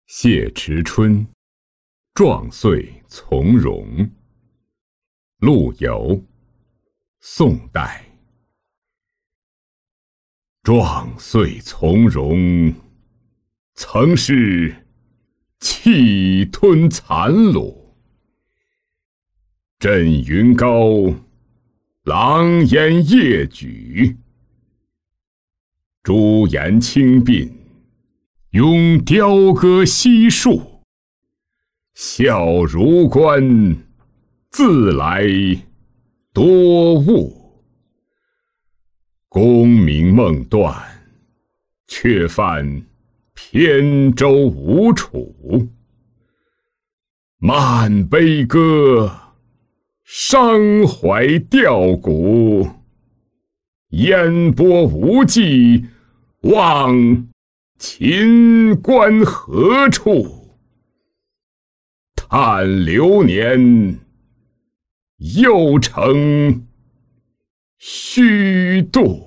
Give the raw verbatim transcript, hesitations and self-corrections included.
谢池春，壮岁从容。陆游，宋代。壮岁从容，曾是气吞残虏。振云高，狼烟夜举。朱颜轻鬓，拥雕戈西树。笑如冠，自来多物。功名梦断，却犯扁舟无处。漫悲歌，伤怀吊骨。烟波无际，望秦关何处？叹流年，又成虚度。